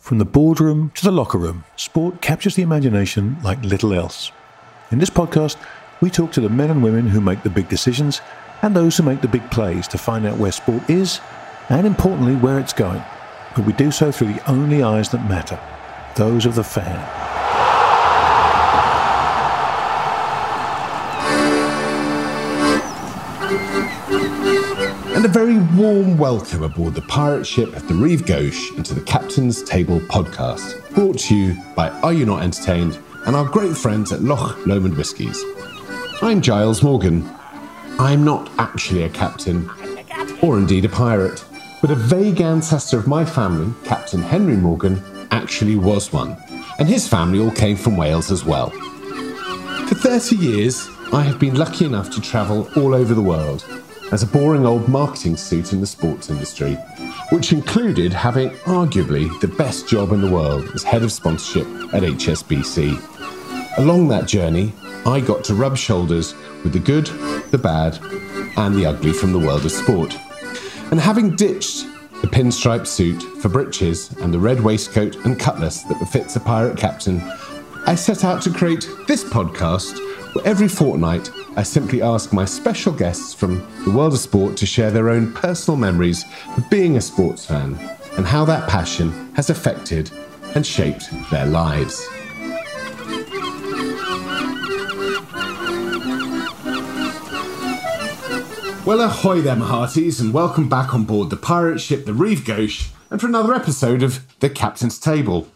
From the boardroom to the locker room, sport captures the imagination like little else. In this podcast, we talk to the men and women who make the big decisions and those who make the big plays to find out where sport is and, importantly, where it's going. But we do so through the only eyes that matter, those of the fan. And a very warm welcome aboard the pirate ship the Rive Gauche and to the Captain's Table podcast, brought to you by Are You Not Entertained and our great friends at Loch Lomond Whiskies. I'm Giles Morgan. I'm not actually a captain, or indeed a pirate, but a vague ancestor of my family, Captain Henry Morgan, actually was one, and his family all came from Wales as well. For 30 years, I have been lucky enough to travel all over the world as a boring old marketing suit in the sports industry, which included having arguably the best job in the world as head of sponsorship at HSBC. Along that journey, I got to rub shoulders with the good, the bad, and the ugly from the world of sport. And having ditched the pinstripe suit for breeches and the red waistcoat and cutlass that befits a pirate captain, I set out to create this podcast where every fortnight I simply ask my special guests from the world of sport to share their own personal memories of being a sports fan and how that passion has affected and shaped their lives. Well, ahoy there, my hearties, and welcome back on board the pirate ship the Rive Gauche and for another episode of The Captain's Table.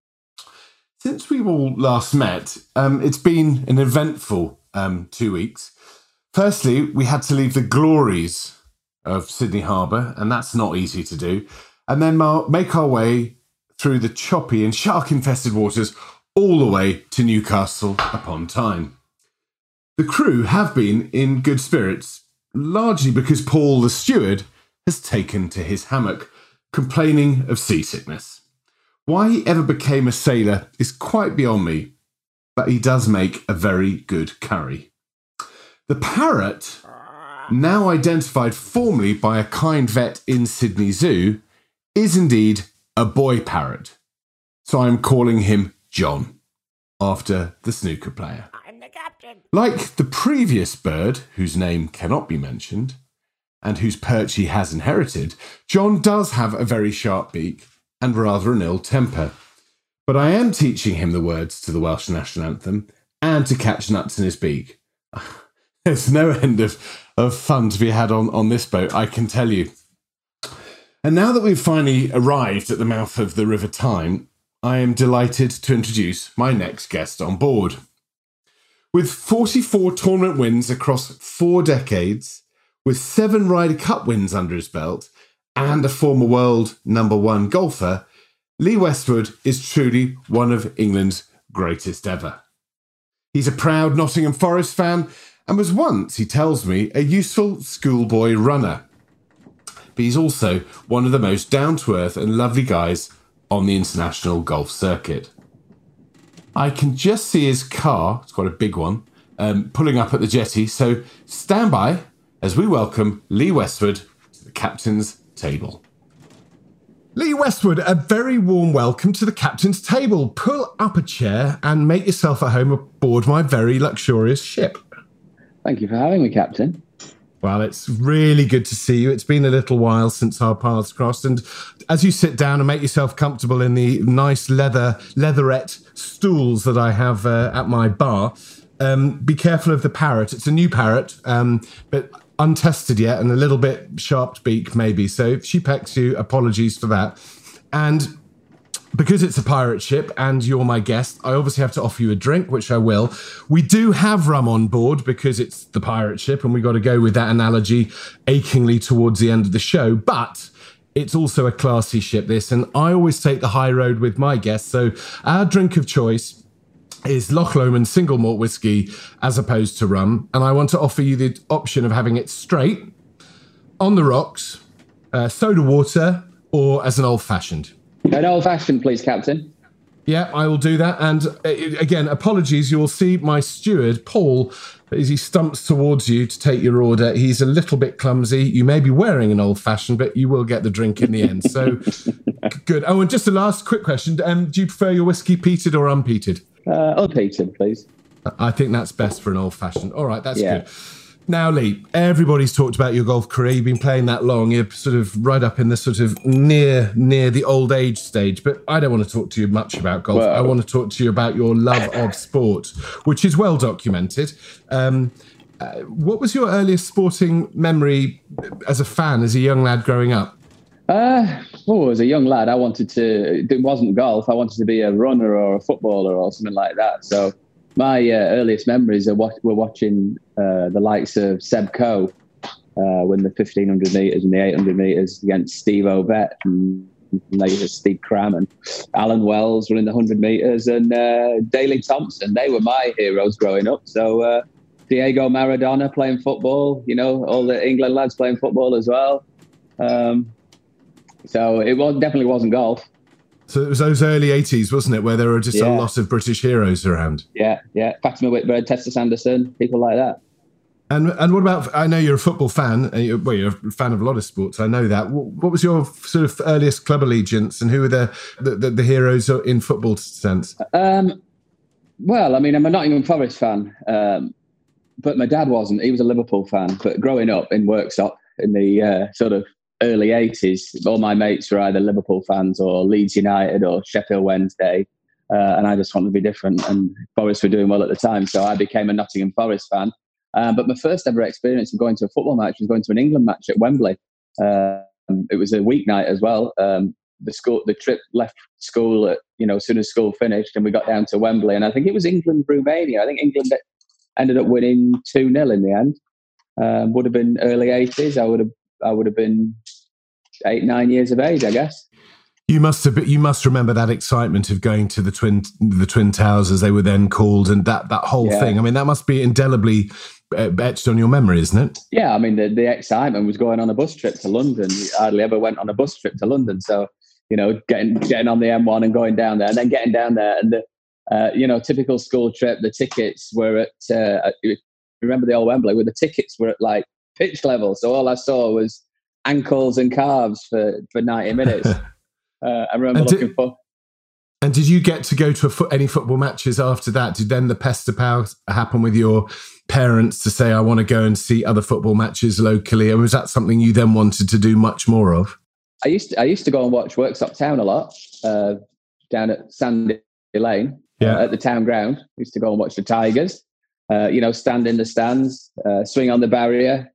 Since we all last met, it's been an eventful 2 weeks. Firstly, we had to leave the glories of Sydney Harbour, and that's not easy to do, and then make our way through the choppy and shark-infested waters all the way to Newcastle upon Tyne. The crew have been in good spirits, largely because Paul, the steward, has taken to his hammock, complaining of seasickness. Why he ever became a sailor is quite beyond me, but he does make a very good curry. The parrot, now identified formally by a kind vet in Sydney Zoo, is indeed a boy parrot. So I'm calling him John, after the snooker player. I'm the captain. Like the previous bird, whose name cannot be mentioned, and whose perch he has inherited, John does have a very sharp beak and rather an ill temper. But I am teaching him the words to the Welsh national anthem and to catch nuts in his beak. There's no end of fun to be had on this boat, I can tell you. And now that we've finally arrived at the mouth of the River Tyne, I am delighted to introduce my next guest on board. With 44 tournament wins across 4 decades, with 7 Ryder Cup wins under his belt, and a former world #1 golfer, Lee Westwood is truly one of England's greatest ever. He's a proud Nottingham Forest fan and was once, he tells me, a useful schoolboy runner. But he's also one of the most down-to-earth and lovely guys on the international golf circuit. I can just see his car, it's quite a big one, pulling up at the jetty, so stand by as we welcome Lee Westwood to the Captain's Table. Lee Westwood, a very warm welcome to the Captain's Table. Pull up a chair and make yourself at home aboard my very luxurious ship. Thank you for having me, Captain. Well, it's really good to see you. It's been a little while since our paths crossed. And as you sit down and make yourself comfortable in the nice leatherette stools that I have at my bar, be careful of the parrot. It's a new parrot, but untested yet and a little bit sharp beak maybe. So if she pecks you, apologies for that. And because it's a pirate ship and you're my guest, I obviously have to offer you a drink, which I will. We do have rum on board because it's the pirate ship and we got to go with that analogy achingly towards the end of the show. But it's also a classy ship, this, and I always take the high road with my guests. So our drink of choice is Loch Lomond single malt whiskey as opposed to rum. And I want to offer you the option of having it straight, on the rocks, soda water, or as an old-fashioned. An old-fashioned, please, Captain. Yeah, I will do that. And again, apologies. You will see my steward, Paul, as he stumps towards you to take your order. He's a little bit clumsy. You may be wearing an old-fashioned, but you will get the drink in the end. So, good. Oh, and just a last quick question. Do you prefer your whiskey peated or unpeated? Unpeated, please. I think that's best for an old-fashioned. All right, that's good. Now, Lee, everybody's talked about your golf career. You've been playing that long. You're sort of right up in the sort of near the old age stage. But I don't want to talk to you much about golf. I want to talk to you about your love of sport, which is well documented. What was your earliest sporting memory as a fan, as a young lad growing up? As a young lad, it wasn't golf. I wanted to be a runner or a footballer or something like that. So my earliest memories were watching the likes of Seb Coe win the 1,500 metres and the 800 metres against Steve Ovett and later Steve Cram and Alan Wells running the 100 metres and Daley Thompson. They were my heroes growing up. So Diego Maradona playing football, all the England lads playing football as well. So it definitely wasn't golf. So it was those early 80s, wasn't it, where there were just a lot of British heroes around? Yeah. Fatima Whitbread, Testa Sanderson, people like that. And what about, I know you're a football fan, you're a fan of a lot of sports, I know that. What was your sort of earliest club allegiance and who were the heroes in football sense? Well, I mean, I'm a Nottingham Forest fan, but my dad wasn't. He was a Liverpool fan. But growing up in Worksop in the sort of early 80s, all my mates were either Liverpool fans or Leeds United or Sheffield Wednesday. And I just wanted to be different. And Forest were doing well at the time. So I became a Nottingham Forest fan. But my first ever experience of going to a football match was going to an England match at Wembley. It was a weeknight as well. The trip left school at, as soon as school finished, and we got down to Wembley. And I think it was England-Romania. I think England ended up winning 2-0 in the end. Would have been early 80s. I would have been 8-9 years of age, I guess. You must remember that excitement of going to the Twin Towers, as they were then called, and that whole thing. I mean, that must be indelibly etched on your memory, isn't it? Yeah, I mean, the excitement was going on a bus trip to London. You hardly ever went on a bus trip to London, so getting on the M1 and going down there, and then getting down there, and the typical school trip. The tickets were at remember the old Wembley, where the tickets were at like pitch level, so all I saw was ankles and calves for 90 minutes. I remember looking for. And did you get to go to any football matches after that? Did then the pester power happen with your parents to say, I want to go and see other football matches locally? And was that something you then wanted to do much more of? I used to go and watch Worksop Town a lot, down at Sandy Lane, at the town ground. I used to go and watch the Tigers, stand in the stands, swing on the barrier.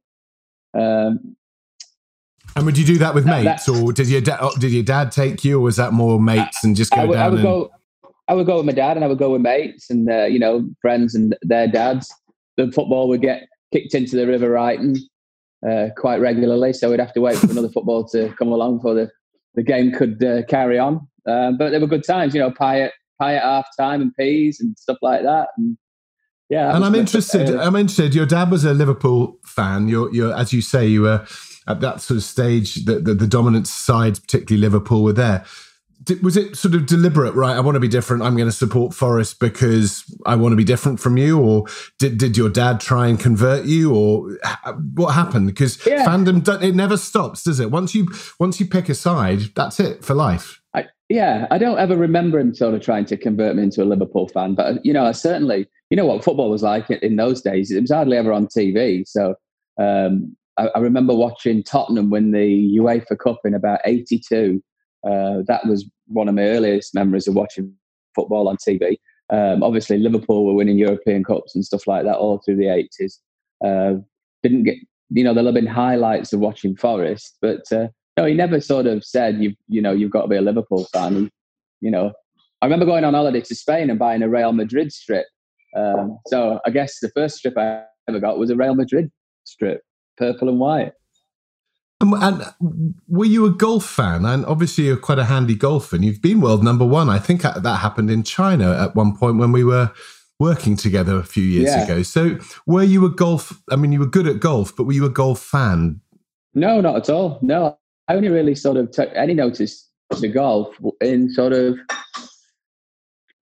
And would you do that with mates, or did your dad take you, or was that more mates and just go down? I would go with my dad, and I would go with mates and friends and their dads. The football would get kicked into the River Ryton quite regularly, so we'd have to wait for another football to come along before the game could carry on. But they were good times, pie at half time and peas and stuff like that. And and I'm interested. Your dad was a Liverpool fan. You're as you say, you were at that sort of stage, the dominant sides, particularly Liverpool, were there. Was it sort of deliberate, right? I want to be different. I'm going to support Forest because I want to be different from you? Or did your dad try and convert you? Or what happened? Because fandom, it never stops, does it? Once you pick a side, that's it for life. I don't ever remember him sort of trying to convert me into a Liverpool fan. But, I certainly, what football was like in those days. It was hardly ever on TV. So I remember watching Tottenham win the UEFA Cup in about 82. That was one of my earliest memories of watching football on TV. Obviously, Liverpool were winning European Cups and stuff like that all through the 80s. Didn't get, there'll have been highlights of watching Forest, but no, he never sort of said, you've got to be a Liverpool fan. I remember going on holiday to Spain and buying a Real Madrid strip. So I guess the first strip I ever got was a Real Madrid strip, purple and white. And were you a golf fan? And obviously you're quite a handy golfer, and you've been world number one. I think that happened in China at one point when we were working together a few years ago. So were you you were good at golf, but were you a golf fan? No, not at all. No, I only really sort of took any notice to golf in sort of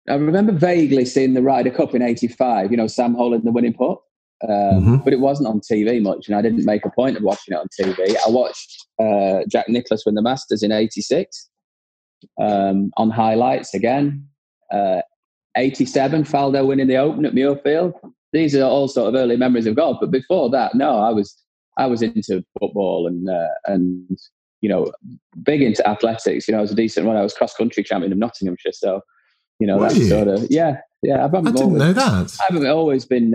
I remember vaguely seeing the Ryder Cup in '85. Sam Holen the winning putt. But it wasn't on TV much, and I didn't make a point of watching it on TV. I watched Jack Nicklaus win the Masters in '86 on highlights again. '87, Faldo winning the Open at Muirfield. These are all sort of early memories of golf. But before that, no, I was into football and big into athletics. I was a decent one. I was cross country champion of Nottinghamshire, so that's sort of yeah. I didn't know that. I haven't always been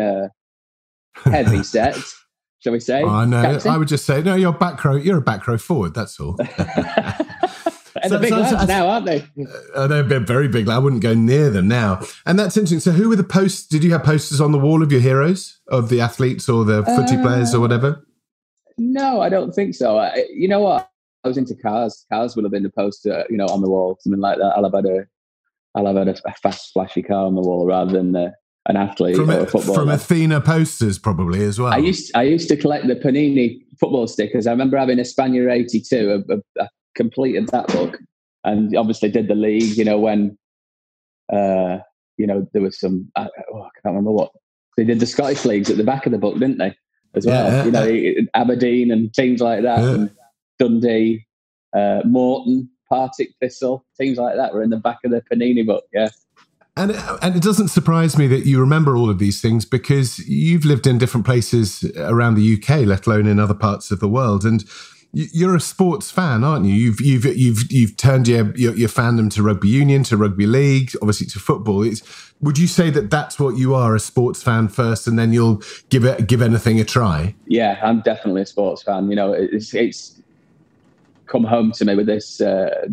heavy set, shall we say? I know. Captain? I would just say no. You're back row. You're a back row forward. That's all. And the big lads now, aren't they? They're very big. I wouldn't go near them now. And that's interesting. So, who were the posts? Did you have posters on the wall of your heroes, of the athletes or the footy players or whatever? No, I don't think so. You know what? I was into cars. Cars would have been the poster, on the wall, something like that. I'll have had a fast, flashy car on the wall rather than an athlete or a footballer. From Athena posters, probably as well. I used to collect the Panini football stickers. I remember having a Spaniard '82. I completed that book, and obviously did the league. When there was some. I can't remember what they did. The Scottish leagues at the back of the book, didn't they? As well, Aberdeen and teams like that, and Dundee, Morton, Partick Thistle, teams like that were in the back of the Panini book. Yeah. And it doesn't surprise me that you remember all of these things because you've lived in different places around the UK, let alone in other parts of the world. And you're a sports fan, aren't you? You've turned your fandom to rugby union, to rugby league, obviously to football. Would you say that that's what you are, a sports fan first, and then you'll give anything a try? Yeah, I'm definitely a sports fan. It's come home to me with this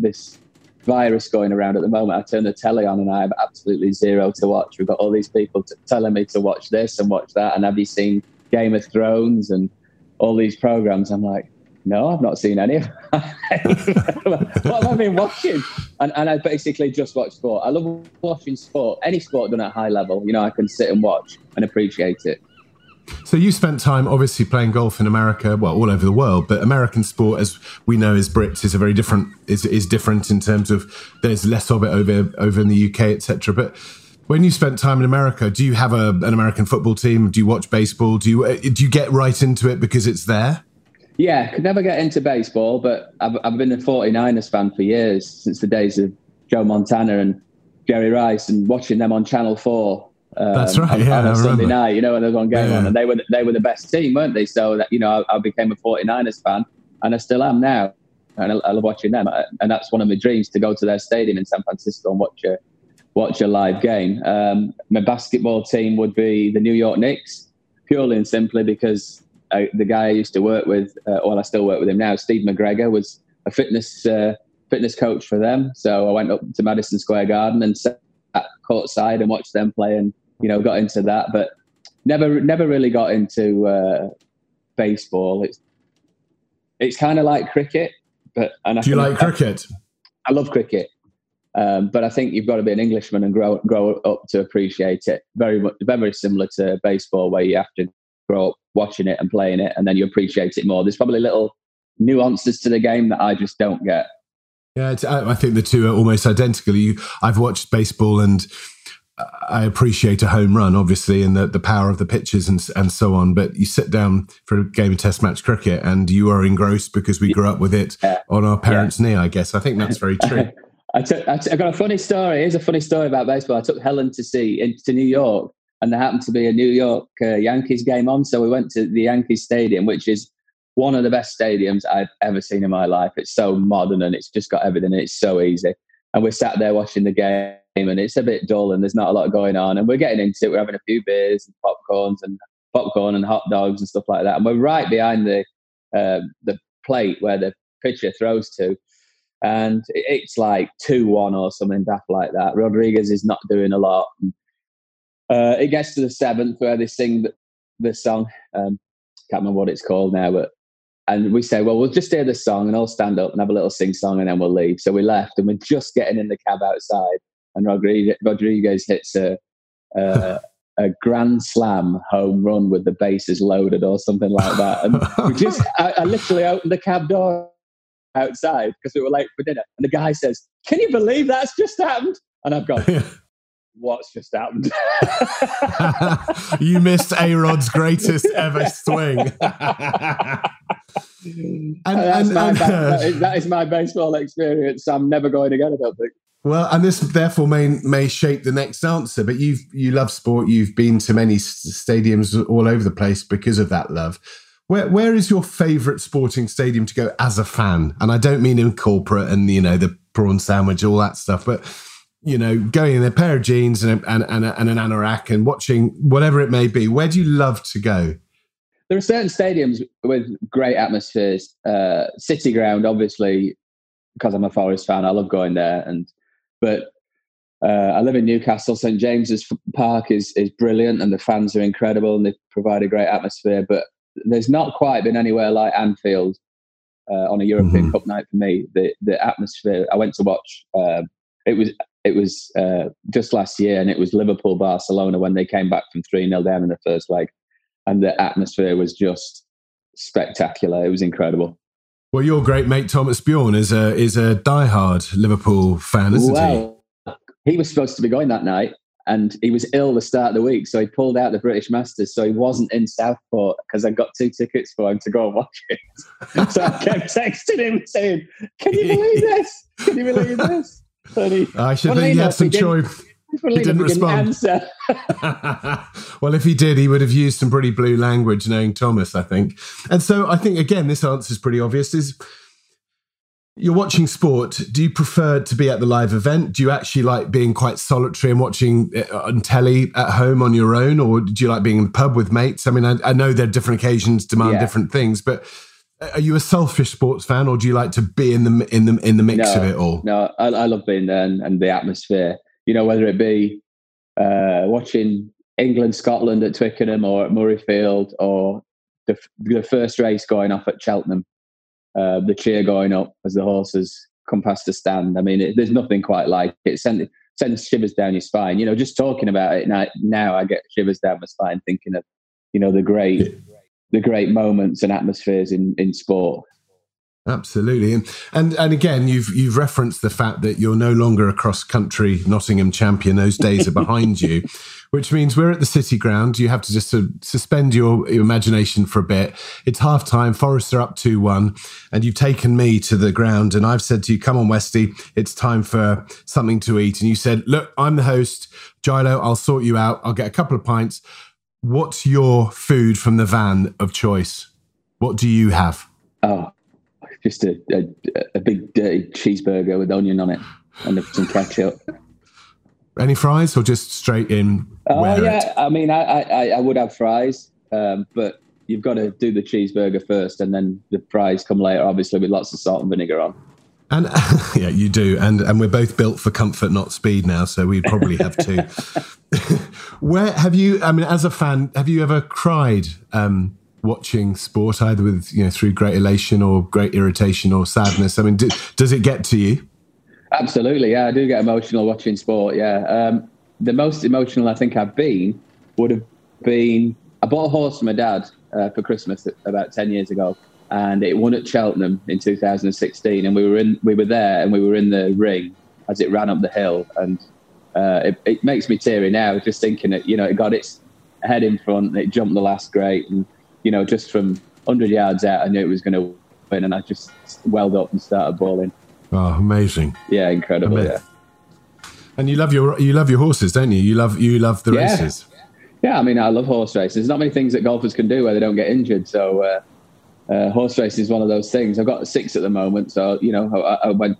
virus going around at the moment. I turn the telly on and I have absolutely zero to watch. We've got all these people telling me to watch this and watch that. And have you seen Game of Thrones and all these programs? I'm like, no, I've not seen any of them. What have I been watching? And I basically just watch sport. I love watching sport, any sport done at a high level. I can sit and watch and appreciate it. So you spent time obviously playing golf in America, well, all over the world, but American sport, as we know as Brits, is is different in terms of there's less of it over in the UK, etc. But when you spent time in America, do you have an American football team? Do you watch baseball? Do you get right into it because it's there? Yeah, could never get into baseball, but I've been a 49ers fan for years, since the days of Joe Montana and Jerry Rice, and watching them on Channel 4. That's right. On a Sunday night, when there was one game on, and they were the best team, weren't they? So that I became a 49ers fan, and I still am now, and I love watching them. And that's one of my dreams, to go to their stadium in San Francisco and watch a live game. My basketball team would be the New York Knicks, purely and simply because the guy I used to work with, I still work with him now, Steve McGregor, was a fitness coach for them. So I went up to Madison Square Garden and sat courtside and watched them play, and got into that, but never really got into baseball. It's kind of like cricket, but do you like cricket? I love cricket, but I think you've got to be an Englishman and grow up to appreciate it. Very much, very similar to baseball, where you have to grow up watching it and playing it, and then you appreciate it more. There's probably little nuances to the game that I just don't get. Yeah, I think the two are almost identical. I've watched baseball and I appreciate a home run, obviously, and the power of the pitches and so on. But you sit down for a game of Test match cricket and you are engrossed because we grew up with it on our parents' knee, I guess. I think that's very true. I got a funny story. Here's a funny story about baseball. I took Helen to New York, and there happened to be a New York Yankees game on. So we went to the Yankees Stadium, which is one of the best stadiums I've ever seen in my life. It's so modern and it's just got everything. And it's so easy. And we're sat there watching the game, and it's a bit dull and there's not a lot going on. And we're getting into it. We're having a few beers and popcorn and hot dogs and stuff like that. And we're right behind the plate where the pitcher throws to. And it's like 2-1 or something daft like that. Rodriguez is not doing a lot. It gets to the 7th where they sing the song. Can't remember what it's called now, and we say, well, we'll just hear the song and I'll stand up and have a little sing-song and then we'll leave. So we left, and we're just getting in the cab outside, and Rodriguez hits a grand slam home run with the bases loaded or something like that. And I literally opened the cab door outside because we were late for dinner. And the guy says, "Can you believe that's just happened?" And I've gone, what's just happened? You missed A-Rod's greatest ever swing. That is my baseball experience. I'm never going again, I don't think. Well, and this therefore may shape the next answer, but you love sport. You've been to many stadiums all over the place because of that love. Where is your favourite sporting stadium to go as a fan? And I don't mean in corporate and, the prawn sandwich, all that stuff, but, going in a pair of jeans and an anorak and watching whatever it may be. Where do you love to go? There are certain stadiums with great atmospheres. City Ground, obviously, because I'm a Forest fan, I love going there. But I live in Newcastle. St James's Park is brilliant, and the fans are incredible, and they provide a great atmosphere. But there's not quite been anywhere like Anfield on a European Cup night for me. The atmosphere. I went to watch. It was just last year, and it was Liverpool-Barcelona when they came back from 3-0 down in the first leg, and the atmosphere was just spectacular. It was incredible. Well, your great mate Thomas Bjorn is a diehard Liverpool fan, isn't he? He was supposed to be going that night, and he was ill the start of the week, so he pulled out the British Masters, so he wasn't in Southport because I got 2 tickets for him to go and watch it. So I kept texting him saying, "Can you believe this? Can you believe this?" I should think he had some choice. He didn't respond. Well, if he did, he would have used some pretty blue language, knowing Thomas, I think. And so I think, again, this answer is pretty obvious. Is you're watching sport, do you prefer to be at the live event? Do you actually like being quite solitary and watching on telly at home on your own? Or do you like being in the pub with mates? I mean, I know there are different occasions demand different things, but are you a selfish sports fan, or do you like to be in the mix of it all? No, I love being there and the atmosphere. Whether it be watching England, Scotland at Twickenham or at Murrayfield, or the first race going off at Cheltenham, the cheer going up as the horses come past the stand. I mean, there's nothing quite like it. It sends shivers down your spine. Just talking about it now, I get shivers down my spine thinking of, the great moments and atmospheres in sport. Absolutely. And again, you've referenced the fact that you're no longer a cross-country Nottingham champion. Those days are behind you, which means we're at the City Ground. You have to just suspend your imagination for a bit. It's half-time. Forest are up 2-1, and you've taken me to the ground, and I've said to you, come on, Westy, it's time for something to eat. And you said, look, I'm the host. Gilo, I'll sort you out. I'll get a couple of pints. What's your food from the van of choice? What do you have? Oh, just a big dirty cheeseburger with onion on it and some ketchup. Any fries or just straight in? Oh, yeah. I mean, I would have fries, but you've got to do the cheeseburger first, and then the fries come later, obviously, with lots of salt and vinegar on. And yeah, you do. And we're both built for comfort, not speed now, so we'd probably have to. Where have you, I mean, as a fan, have you ever cried watching sport, either with, through great elation or great irritation or sadness? I mean, does it get to you? Absolutely, yeah. I do get emotional watching sport, yeah. The most emotional I think I've been would have been, I bought a horse for my dad for Christmas about 10 years ago, and it won at Cheltenham in 2016, and we were there, and we were in the ring as it ran up the hill, and it makes me teary now just thinking that, it got its head in front, and it jumped the last grate, and just from 100 yards out, I knew it was going to win, and I just welled up and started bawling. Oh, amazing! Yeah, incredible. Yeah. And you love your horses, don't you? You love the races. Yeah, I mean, I love horse races. There's not many things that golfers can do where they don't get injured. So horse racing is one of those things. I've got 6 at the moment, so I went.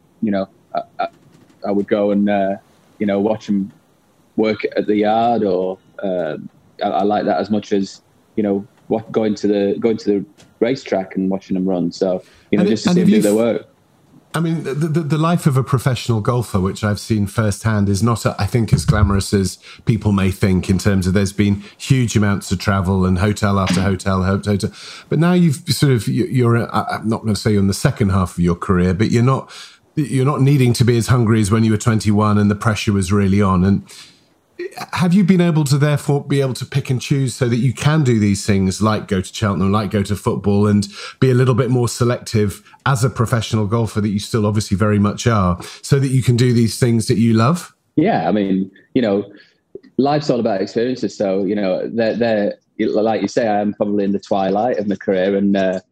I would go and watch them work at the yard, or I like that as much as going to the racetrack and watching them run. So just to see them do their work. I mean, the life of a professional golfer, which I've seen firsthand, is not, I think, as glamorous as people may think, in terms of there's been huge amounts of travel and hotel after hotel. But now you're I'm not going to say you're in the second half of your career, but you're not needing to be as hungry as when you were 21 and the pressure was really on. And have you been able to therefore be able to pick and choose so that you can do these things, like go to Cheltenham, like go to football, and be a little bit more selective as a professional golfer that you still obviously very much are, so that you can do these things that you love? Yeah, I mean, life's all about experiences. So, they're like you say, I am probably in the twilight of my career, and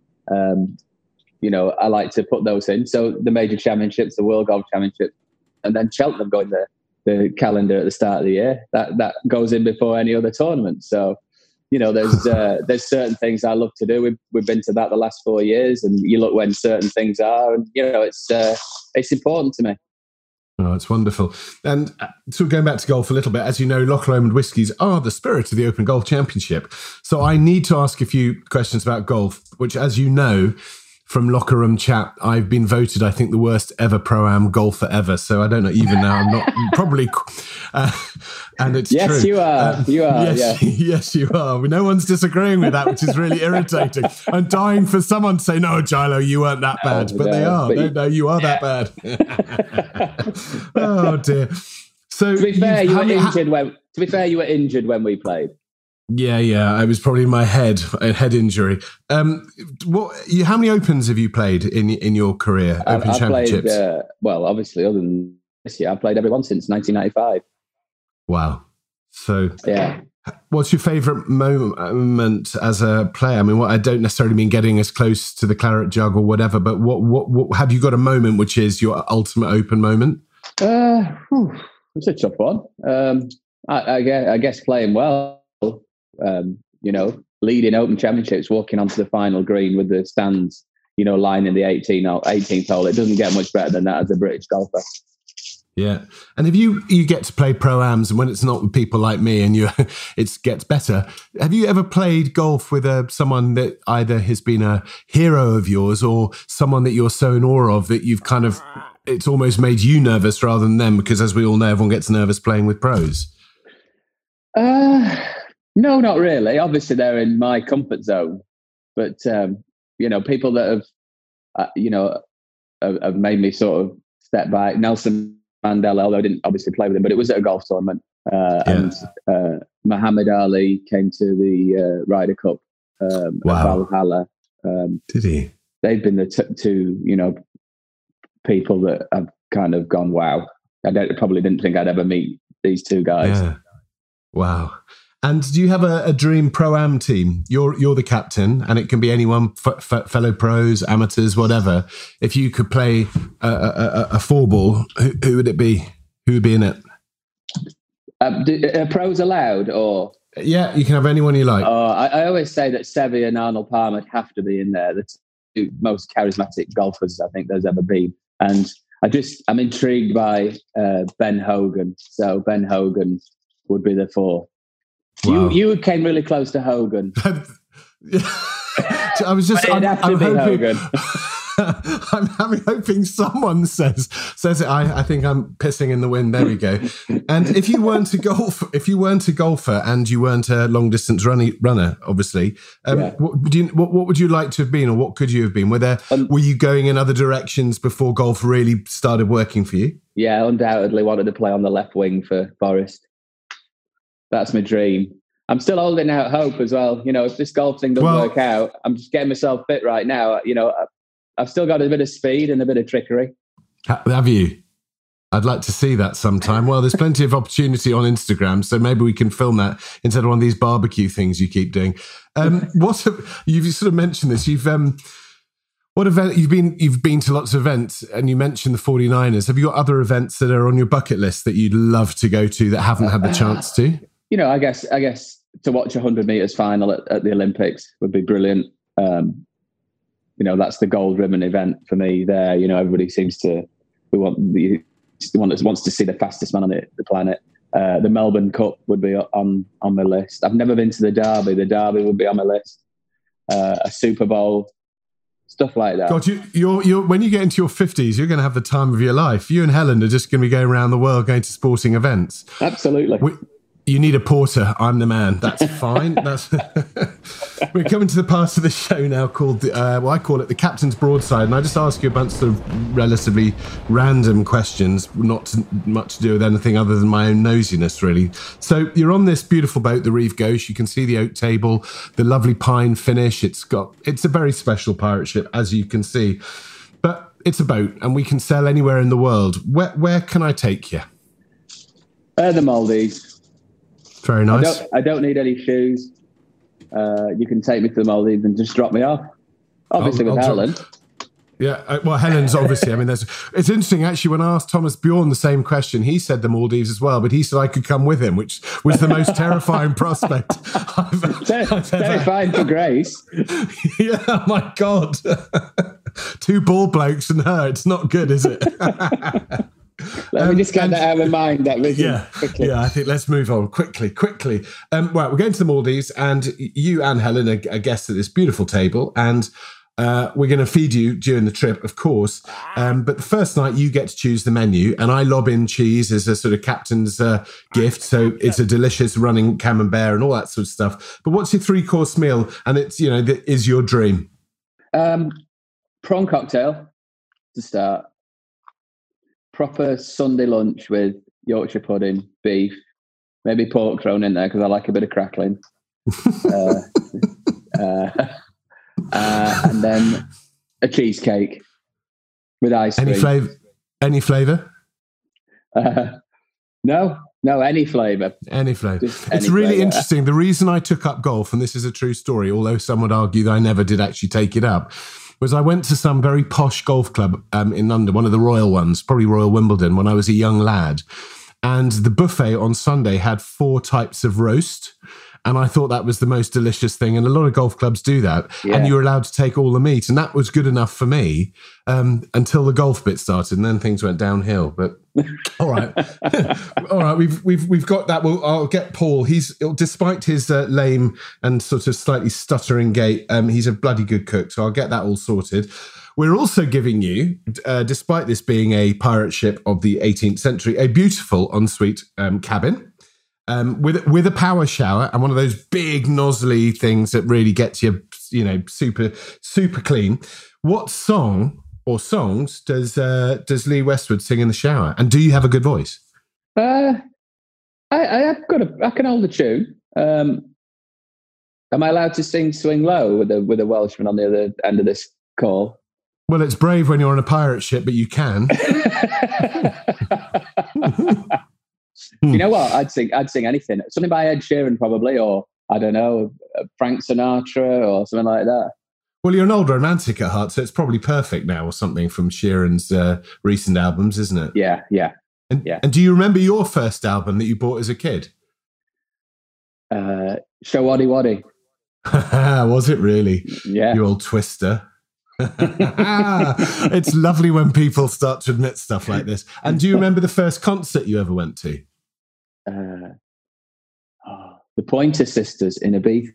I like to put those in. So the major championships, the World Golf Championship, and then Cheltenham going the calendar at the start of the year. That goes in before any other tournament. So, there's certain things I love to do. We've been to that the last 4 years, and you look when certain things are, and it's important to me. Oh, it's wonderful. And so going back to golf a little bit, as you know, Loch Lomond Whiskies are the spirit of the Open Golf Championship. So I need to ask a few questions about golf, which, as you know, from Locker Room Chat, I've been voted, I think, the worst ever Pro-Am golfer ever. So I don't know, even now, I'm not probably... and it's true. Yes, you are. You are, yes, yeah. Yes, you are. No one's disagreeing with that, which is really irritating. I'm dying for someone to say, no, Gilo, you weren't that bad. But they are. No, you are that bad. Oh, dear. So to be fair, you were injured when we played. Yeah. I was probably my head injury. How many Opens have you played in your career? Open Championships. Played, obviously, other than this year, I've played every one since 1995. Wow. So, yeah. What's your favourite moment as a player? I mean, I don't necessarily mean getting as close to the claret jug or whatever, but what have you got a moment which is your ultimate Open moment? It's a tough one. I guess playing well. Leading Open Championships, walking onto the final green with the stands, lining the 18th hole. It doesn't get much better than that as a British golfer. Yeah. And if you get to play Pro-Ams, and when it's not with people like me and it gets better, have you ever played golf with someone that either has been a hero of yours or someone that you're so in awe of that you've it's almost made you nervous rather than them? Because as we all know, everyone gets nervous playing with pros. No, not really. Obviously, they're in my comfort zone. But, people that have made me sort of step back. Nelson Mandela, although I didn't obviously play with him, but it was at a golf tournament. And Muhammad Ali came to the Ryder Cup at Valhalla. Did he? They've been the two, people that have kind of gone, wow. I probably didn't think I'd ever meet these two guys. Yeah. Wow. And do you have a dream Pro-Am team? You're the captain, and it can be anyone, fellow pros, amateurs, whatever. If you could play a four-ball, who would it be? Who would be in it? Are pros allowed, or? Yeah, you can have anyone you like. I always say that Seve and Arnold Palmer have to be in there. The two most charismatic golfers I think there's ever been. And I'm intrigued by Ben Hogan. So Ben Hogan would be the four. Wow. You came really close to Hogan. I was just. I'm hoping. I'm hoping someone says it. I think I'm pissing in the wind. There we go. And if you weren't a golfer and you weren't a long distance runner, obviously, what would you like to have been, or what could you have been? Were you going in other directions before golf really started working for you? Yeah, undoubtedly wanted to play on the left wing for Forest. That's my dream. I'm still holding out hope as well. If this golf thing doesn't work out, I'm just getting myself fit right now. I've still got a bit of speed and a bit of trickery. Have you? I'd like to see that sometime. Well, there's plenty of opportunity on Instagram, so maybe we can film that instead of one of these barbecue things you keep doing. You've sort of mentioned this. What event you've been to lots of events, and you mentioned the 49ers. Have you got other events that are on your bucket list that you'd love to go to that haven't had the chance to? I guess to watch a 100 meters final at the Olympics would be brilliant. That's the gold ribbon event for me there. Everybody seems to wants to see the fastest man on the planet. The Melbourne Cup would be on my list. I've never been to the Derby. The Derby would be on my list. A Super Bowl, stuff like that. God, you're when you get into your 50s, you're going to have the time of your life. You and Helen are just going to be going around the world going to sporting events. Absolutely. You need a porter. I'm the man. That's fine. We're coming to the part of the show now called, I call it the Captain's Broadside. And I just ask you a bunch of relatively random questions, not much to do with anything other than my own nosiness, really. So you're on this beautiful boat, the Reeve Gauche. You can see the oak table, the lovely pine finish. It's a very special pirate ship, as you can see. But it's a boat, and we can sail anywhere in the world. Where can I take you? The Maldives. Very nice. I don't need any shoes. You can take me to the Maldives and just drop me off. Obviously with Helen. Yeah, well, Helen's obviously, I mean, it's interesting, actually, when I asked Thomas Bjorn the same question, he said the Maldives as well, but he said I could come with him, which was the most terrifying prospect terrifying for Grace. Yeah, oh my God. 2 bald blokes and her, it's not good, is it? Let me just get that out of my mind, that vision. Quickly. Yeah, I think let's move on quickly. Right, we're going to the Maldives, and you and Helen are guests at this beautiful table, and we're going to feed you during the trip, of course. But the first night, you get to choose the menu, and I lob in cheese as a sort of captain's gift. So it's a delicious running camembert and all that sort of stuff. But what's your 3-course meal? And it's, that is your dream. Prawn cocktail to start. Proper Sunday lunch with Yorkshire pudding, beef, maybe pork thrown in there because I like a bit of crackling. And then a cheesecake with ice cream. Any flavour? No, any flavour. Any flavour. It's really interesting. The reason I took up golf, and this is a true story, although some would argue that I never did actually take it up, was I went to some very posh golf club in London, one of the royal ones, probably Royal Wimbledon, when I was a young lad. And the buffet on Sunday had 4 types of roast. And I thought that was the most delicious thing. And a lot of golf clubs do that. Yeah. And you were allowed to take all the meat. And that was good enough for me until the golf bit started. And then things went downhill. But all right. All right. We've got that. I'll get Paul. Despite his lame and sort of slightly stuttering gait, he's a bloody good cook. So I'll get that all sorted. We're also giving you, despite this being a pirate ship of the 18th century, a beautiful ensuite cabin. With a power shower and one of those big nozzly things that really gets you, super, super clean. What song or songs does Lee Westwood sing in the shower? And do you have a good voice? I can hold a tune. Am I allowed to sing Swing Low with a Welshman on the other end of this call? Well, it's brave when you're on a pirate ship, but you can. You know what? I'd sing anything. Something by Ed Sheeran, probably, or I don't know, Frank Sinatra or something like that. Well, you're an old romantic at heart, so it's probably Perfect Now or something from Sheeran's recent albums, isn't it? Yeah. And do you remember your first album that you bought as a kid? Show Waddy Waddy. Was it really? Yeah. You old twister. It's lovely when people start to admit stuff like this. And do you remember the first concert you ever went to? The Pointer Sisters in Ibiza.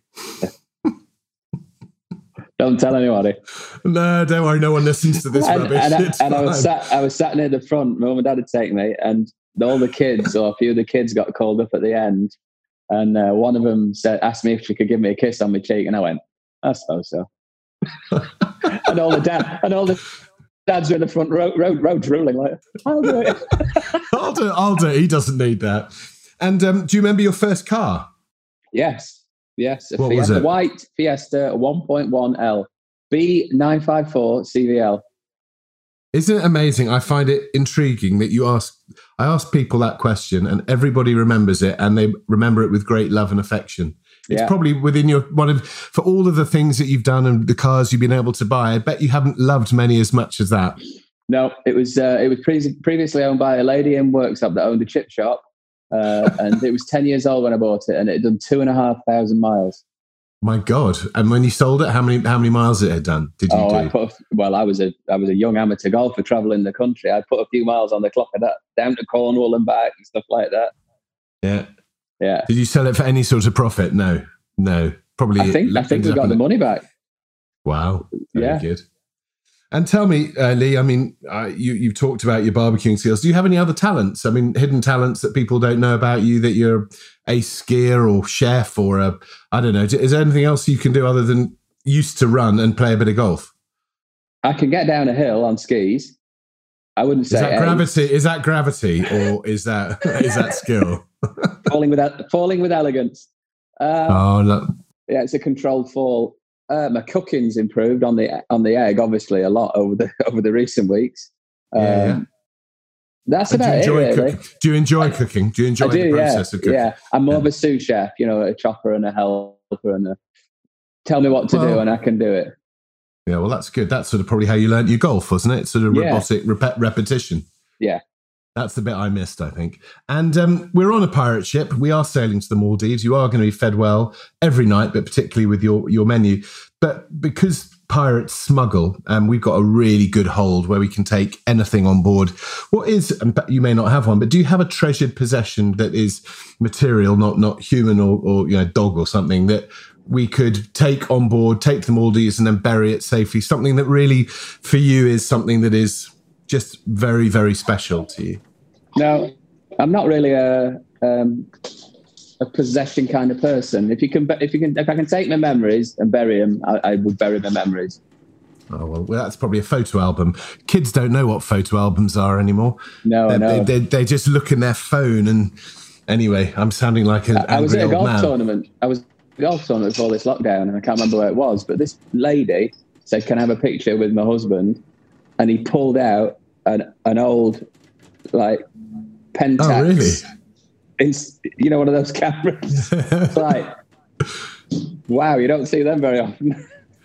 Don't tell anybody. No, don't worry. No one listens to this rubbish. And I was sat near the front. My mum and dad would take me, and all the kids, or a few of the kids, got called up at the end. And one of them asked me if she could give me a kiss on my cheek, and I went, "I suppose so." and all the dads were in the front row drooling like, "I'll do it." I'll do it. He doesn't need that. And do you remember your first car? Yes. What was it? A white Fiesta 1.1L B954 CVL. Isn't it amazing? I find it intriguing that I ask people that question and everybody remembers it, and they remember it with great love and affection. It's probably within for all of the things that you've done and the cars you've been able to buy, I bet you haven't loved many as much as that. No, it was previously owned by a lady in Worksop that owned a chip shop. And it was 10 years old when I bought it, and it had done 2,500 miles. My God! And when you sold it, how many miles it had done? Did you do? I was a young amateur golfer traveling the country. I put a few miles on the clock of that, down to Cornwall and back and stuff like that. Yeah. Did you sell it for any sort of profit? No. Probably. I think we got the money back. Wow. Very good. And tell me, Lee, I mean, you've talked about your barbecuing skills. Do you have any other talents? I mean, hidden talents that people don't know about you, that you're ace skier or chef or I don't know. Is there anything else you can do other than used to run and play a bit of golf? I can get down a hill on skis. I wouldn't say Is that gravity or is that skill? Falling with elegance. Look. Yeah, it's a controlled fall. My cooking's improved on the egg, obviously, a lot over the recent weeks. That's about it, really. Do you enjoy cooking? Do you enjoy the process of cooking? Yeah, I'm more of a sous chef, a chopper and a helper, and tell me what to do and I can do it. Yeah, well, that's good. That's sort of probably how you learned your golf, wasn't it? Sort of robotic repetition. Yeah. That's the bit I missed, I think. And we're on a pirate ship. We are sailing to the Maldives. You are going to be fed well every night, but particularly with your menu. But because pirates smuggle, we've got a really good hold where we can take anything on board. What is, and you may not have one, but do you have a treasured possession that is material, not human or dog or something that we could take on board, take to the Maldives and then bury it safely? Something that really, for you, is something that is just very, very special to you? No, I'm not really a possession kind of person. If I can take my memories and bury them, I would bury my memories. Oh, well, that's probably a photo album. Kids don't know what photo albums are anymore. No, they just look in their phone. And anyway, I'm sounding like an I was at a golf man. tournament. I was at a golf tournament before this lockdown, and I can't remember where it was. But this lady said, "Can I have a picture with my husband?" And he pulled out an old Pentax. Oh, really? It's, one of those cameras. It's like, wow, you don't see them very often.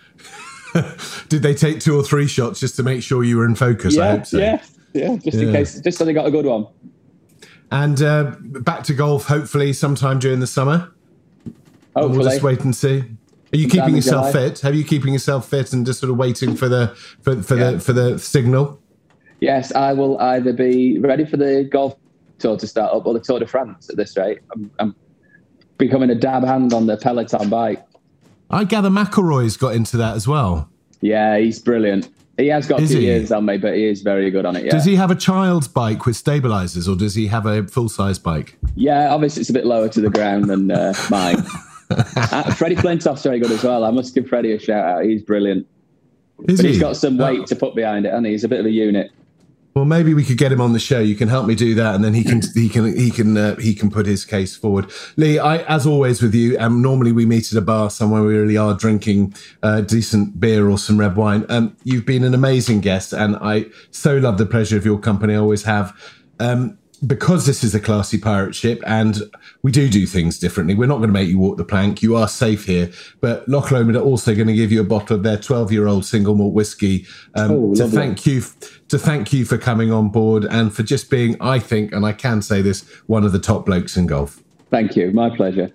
Did they take 2 or 3 shots just to make sure you were in focus? I hope so. Yeah, just in case, just so they got a good one. And back to golf, hopefully sometime during the summer. Hopefully. We'll just wait and see. Are you keeping yourself fit? Have you keeping yourself fit and just sort of waiting for the signal? Yes, I will either be ready for the golf tour to start up or the Tour de France at this rate. I'm becoming a dab hand on the Peloton bike. I gather McIlroy's got into that as well. Yeah, he's brilliant. He has got 2 years on me, but he is very good on it, yeah. Does he have a child's bike with stabilizers, or does he have a full-size bike? Yeah, obviously it's a bit lower to the ground than mine. Freddie Flintoff's very good as well. I must give Freddie a shout-out. He's brilliant. He's got some weight to put behind it, and he's a bit of a unit. Well, maybe we could get him on the show. You can help me do that, and then he can put his case forward. Lee, as always with you, normally we meet at a bar somewhere we really are drinking decent beer or some red wine. You've been an amazing guest, and I so love the pleasure of your company. I always have. Because this is a classy pirate ship and we do things differently, we're not going to make you walk the plank. You are safe here. But Loch Lomond are also going to give you a bottle of their 12-year-old single malt whiskey to thank you for coming on board and for just being, I think, and I can say this, one of the top blokes in golf. Thank you. My pleasure.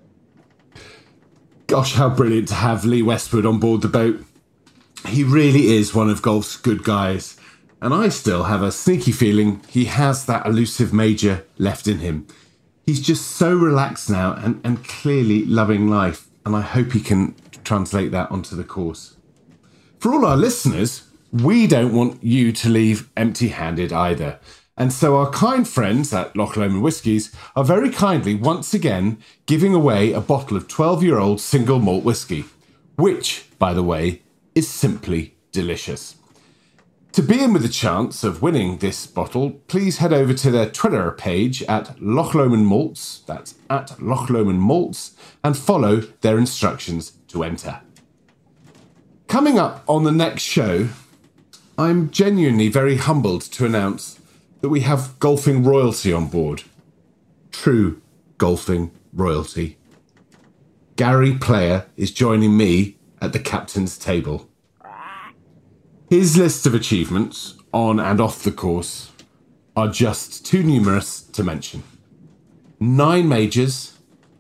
Gosh, how brilliant to have Lee Westwood on board the boat. He really is one of golf's good guys. And I still have a sneaky feeling he has that elusive major left in him. He's just so relaxed now and clearly loving life. And I hope he can translate that onto the course. For all our listeners, we don't want you to leave empty-handed either. And so our kind friends at Loch Lomond Whiskies are very kindly once again giving away a bottle of 12-year-old single malt whiskey, which, by the way, is simply delicious. To be in with a chance of winning this bottle, please head over to their Twitter page at Loch Lomond Malts, that's at Loch Lomond Malts, and follow their instructions to enter. Coming up on the next show, I'm genuinely very humbled to announce that we have golfing royalty on board. True golfing royalty. Gary Player is joining me at the captain's table. His list of achievements, on and off the course, are just too numerous to mention. 9 majors,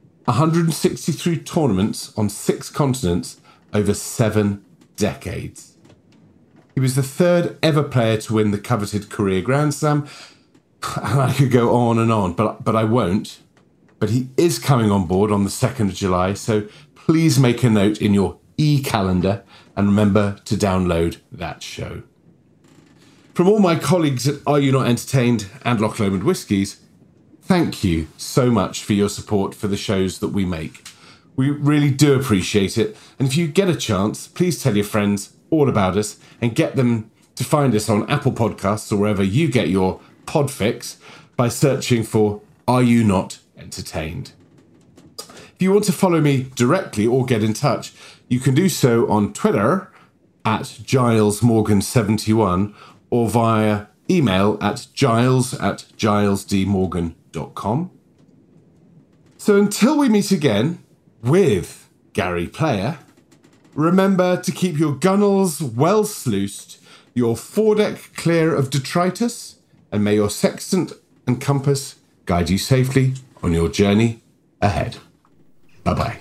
163 tournaments on 6 continents over 7 decades. He was the 3rd ever player to win the coveted Korea Grand Slam, and I could go on and on, but I won't. But he is coming on board on the 2nd of July, so please make a note in your e-calendar and remember to download that show. From all my colleagues at Are You Not Entertained and Loch Lomond Whiskies, thank you so much for your support for the shows that we make. We really do appreciate it, and if you get a chance, please tell your friends all about us and get them to find us on Apple Podcasts or wherever you get your pod fix by searching for Are You Not Entertained. If you want to follow me directly or get in touch, you can do so on Twitter at GilesMorgan71 or via email at giles@gilesdmorgan.com. So until we meet again with Gary Player, remember to keep your gunnels well sluiced, your foredeck clear of detritus, and may your sextant and compass guide you safely on your journey ahead. Bye-bye.